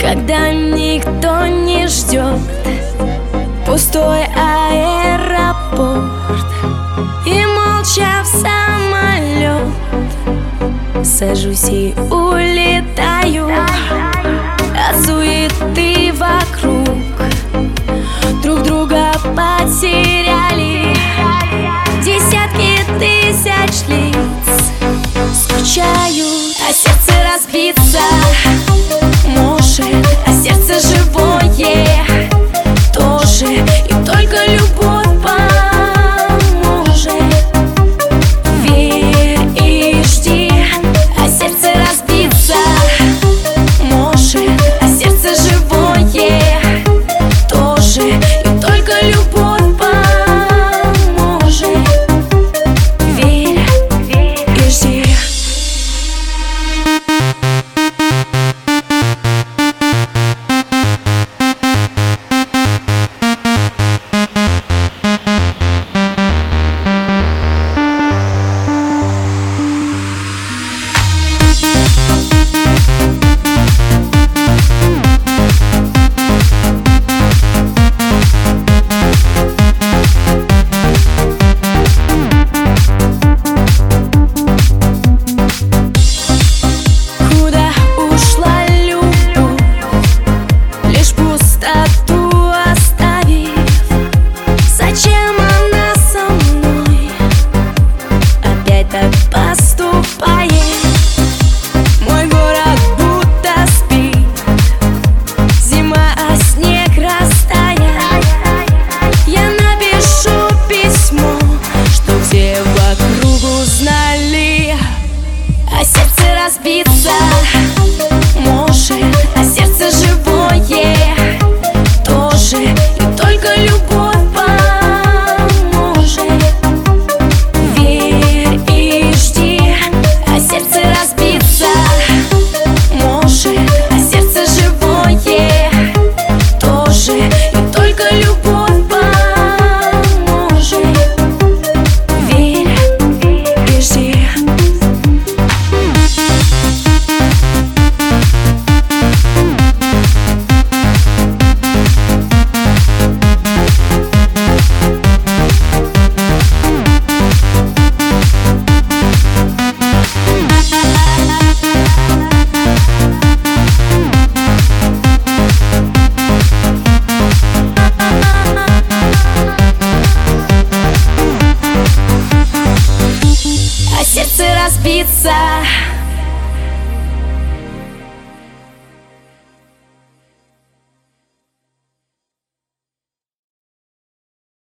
когда никто не ждет, пустой аэропорт, и молча в самолет сажусь и улетаю от суеты вокруг. Друг друга потеряли десятки тысяч лиц, скучают, а сердце разбиться может, а сердце живое тоже, и только любовь поможет. Верь и жди, а сердце разбиться может, а сердце живое тоже, и только любовь поможет. Верь и жди. Мой город будто спит, зима, а снег растаял. Я напишу письмо, что все вокруг узнали, а сердце разбиться